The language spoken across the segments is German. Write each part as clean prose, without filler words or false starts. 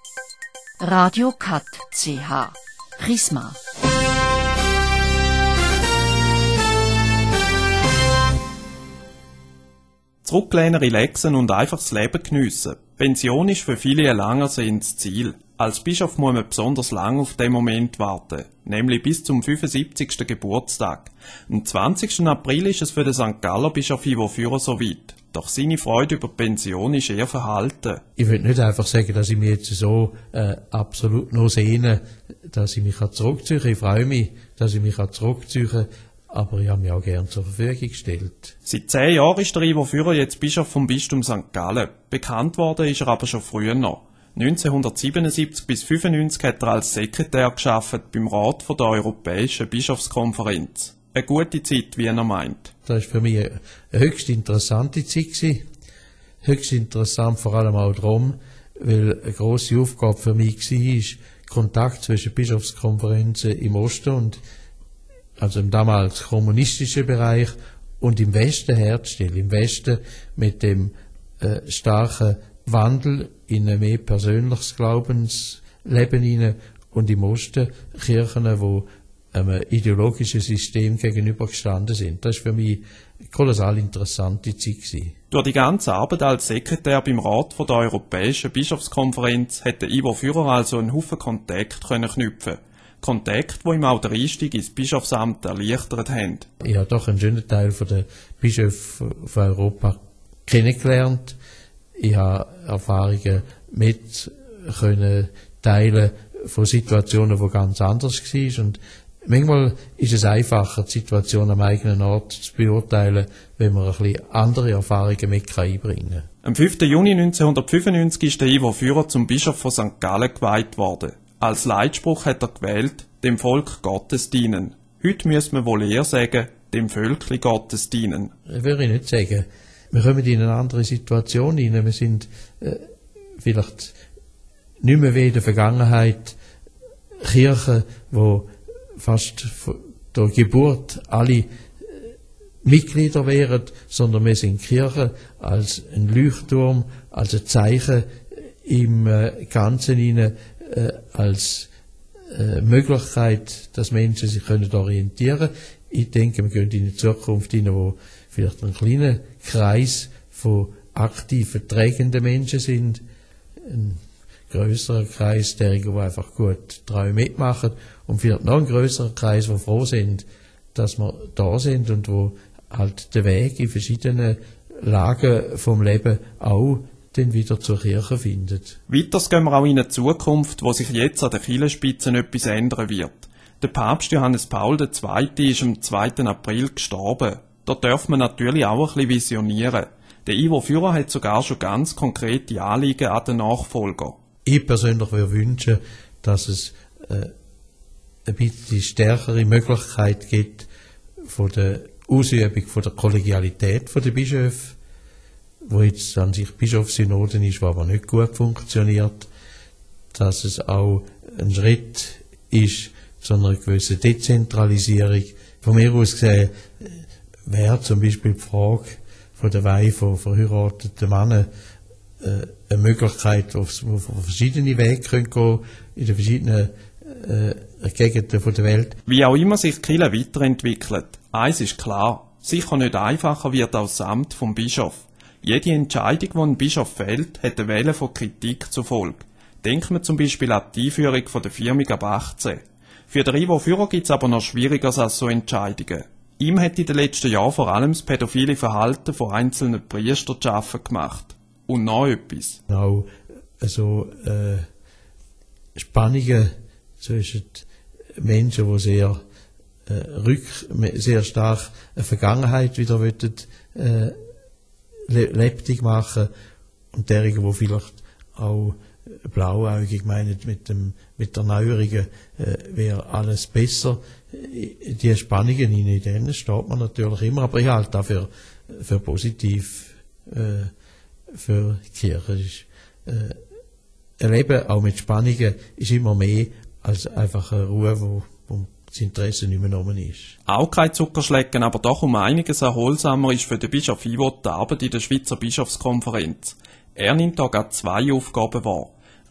Radio Cut CH Prisma. Zurücklehnen, relaxen und einfach das Leben geniessen. Pension ist für viele ein langersehntes Ziel. Als Bischof muss man besonders lang auf den Moment warten, nämlich bis zum 75. Geburtstag. Am 20. April ist es für den St. Galler Bischof Ivo Führer soweit. Doch seine Freude über die Pension ist eher verhalten. Ich will nicht einfach sagen, dass ich mich jetzt so absolut noch sehne, dass ich mich zurückziehen kann. Ich freue mich, dass ich mich zurückziehen kann. Aber ich habe mich auch gerne zur Verfügung gestellt. Seit 10 Jahren ist der Ivo Führer jetzt Bischof vom Bistum St. Gallen. Bekannt worden ist er aber schon früher noch. 1977 bis 1995 hat er als Sekretär gearbeitet beim Rat der Europäischen Bischofskonferenz. Eine gute Zeit, wie er meint. Das war für mich eine höchst interessante Zeit. Höchst interessant vor allem auch darum, weil eine grosse Aufgabe für mich war, Kontakt zwischen Bischofskonferenzen im Osten und also im damals kommunistischen Bereich und im Westen herzustellen. Im Westen mit dem starken Wandel in ein mehr persönliches Glaubensleben hinein und im Osten Kirchen, die einem ideologischen System gegenübergestanden sind. Das war für mich eine kolossal interessante Zeit. Durch die ganze Arbeit als Sekretär beim Rat der Europäischen Bischofskonferenz hätte Ivo Führer also einen Haufen Kontakt knüpfen. Kontakte, die ihm auch der Einstieg ins Bischofsamt erleichtert haben. Ich habe doch einen schönen Teil der Bischöfe von Europa kennengelernt. Ich habe Erfahrungen mit teilen von Situationen, die ganz anders waren. Und manchmal ist es einfacher, die Situation am eigenen Ort zu beurteilen, wenn man ein bisschen andere Erfahrungen mit einbringen kann. Am 5. Juni 1995 ist der Ivo Führer zum Bischof von St. Gallen geweiht worden. Als Leitspruch hat er gewählt, dem Volk Gottes dienen. Heute müssen wir wohl eher sagen, dem Völkli Gottes dienen. Das würde ich nicht sagen. Wir kommen in eine andere Situation hinein. Wir sind vielleicht nicht mehr wie in der Vergangenheit Kirchen, wo fast durch Geburt alle Mitglieder wären, sondern wir sind Kirchen als ein Leuchtturm, als ein Zeichen im Ganzen hinein, als Möglichkeit, dass Menschen sich orientieren können. Ich denke, wir gehen in die Zukunft hinein, wo vielleicht ein kleiner Kreis von aktiven, trägenden Menschen sind, ein grösserer Kreis, der einfach gut daran mitmachen und vielleicht noch ein grösserer Kreis, die froh sind, dass wir da sind und wo halt der Weg in verschiedenen Lagen vom Leben auch dann wieder zur Kirche findet. Weiter gehen wir auch in eine Zukunft, wo sich jetzt an der Kirchenspitze etwas ändern wird. Der Papst Johannes Paul II. Ist am 2. April gestorben. Da darf man natürlich auch ein bisschen visionieren. Der Ivo Führer hat sogar schon ganz konkrete Anliegen an den Nachfolger. Ich persönlich würde wünschen, dass es ein bisschen stärkere Möglichkeit gibt von der Ausübung von der Kollegialität der Bischöfe, wo jetzt an sich Bischofssynoden ist, wo aber nicht gut funktioniert, dass es auch ein Schritt ist zu einer gewissen Dezentralisierung. Von mir aus gesehen wäre zum Beispiel die Frage von der Weihe von verheirateten Männern eine Möglichkeit, wo verschiedene Wege gehen können, in den verschiedenen Gegenden der Welt. Wie auch immer sich die Kirche weiterentwickelt, eins ist klar, sicher nicht einfacher wird auch das Amt vom Bischof. Jede Entscheidung, die ein Bischof fällt, hat eine Welle von Kritik zur Folge. Denken wir zum Beispiel an die Einführung der Firmung ab 18. Für den Ivo Führer gibt es aber noch Schwierigeres als so Entscheidungen. Ihm hat in den letzten Jahren vor allem das pädophile Verhalten von einzelnen Priestern zu schaffen gemacht. Und noch etwas. Auch Spannungen zwischen Menschen, die sehr stark eine Vergangenheit wieder lebendig machen und derjenigen, die vielleicht auch blauäugig meinen, mit der Neuerungen wäre alles besser. Die Spannungen in denen steht man natürlich immer, aber ich halte das für positiv für die Kirche. Ein Leben auch mit Spannungen ist immer mehr als einfach eine Ruhe, wo das Interesse nicht mehr genommen ist. Auch kein Zuckerschlecken, aber doch um einiges erholsamer ist für den Bischof Ivo die Arbeit in der Schweizer Bischofskonferenz. Er nimmt da gerade 2 Aufgaben wahr.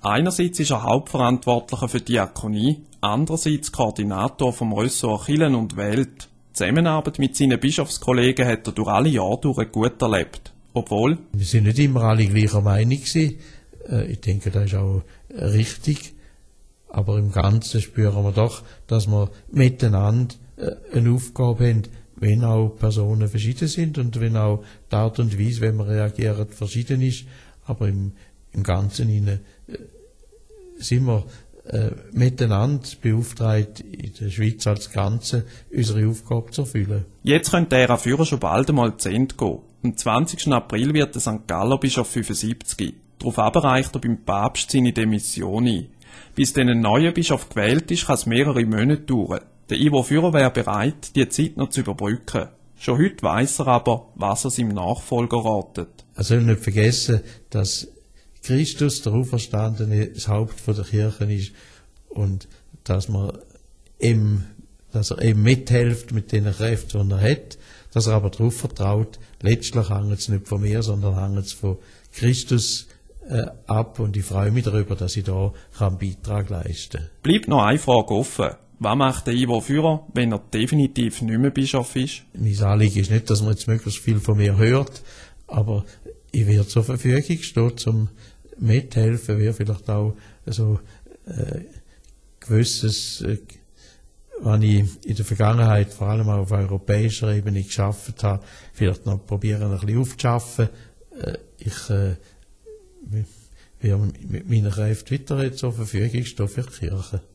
Einerseits ist er Hauptverantwortlicher für die Diakonie, andererseits Koordinator vom Ressort Kirchen und Welt. Die Zusammenarbeit mit seinen Bischofskollegen hat er durch alle Jahre durch gut erlebt. Obwohl wir sind nicht immer alle gleicher Meinung gewesen. Ich denke, das ist auch richtig. Aber im Ganzen spüren wir doch, dass wir miteinander eine Aufgabe haben, wenn auch Personen verschieden sind und wenn auch die Art und Weise, wenn wir reagieren, verschieden ist. Aber im Ganzen sind wir miteinander beauftragt, in der Schweiz als Ganze unsere Aufgabe zu erfüllen. jetzt könnte der Führer schon bald einmal zu Ende gehen. Am 20. April wird der St. Galler Bischof 75. Darauf reicht er beim Papst seine Demission ein. Bis dann ein neuer Bischof gewählt ist, kann es mehrere Monate dauern. Der Ivo Führer wäre bereit, die Zeit noch zu überbrücken. Schon heute weiss er aber, was er seinem Nachfolger ratet. Er soll nicht vergessen, dass Christus, der Auferstandene, das Haupt von der Kirche ist und dass er eben mithilft mit den Kräften, die er hat, dass er aber darauf vertraut, letztlich hängt es nicht von mir, sondern hängt es von Christus ab und ich freue mich darüber, dass ich da einen Beitrag leisten kann. Bleibt noch eine Frage offen. Was macht der Ivo Führer, wenn er definitiv nicht mehr Bischof ist? Mein Anliegen ist nicht, dass man jetzt möglichst viel von mir hört, aber ich werde zur Verfügung stehen, zum mithelfen, wäre vielleicht auch so gewisses, was ich in der Vergangenheit vor allem auch auf europäischer Ebene geschafft habe, vielleicht noch probieren, ein bisschen aufzuschaffen. Ich werde mit meinen Kräften weiter zur Verfügung stehen für die Kirche.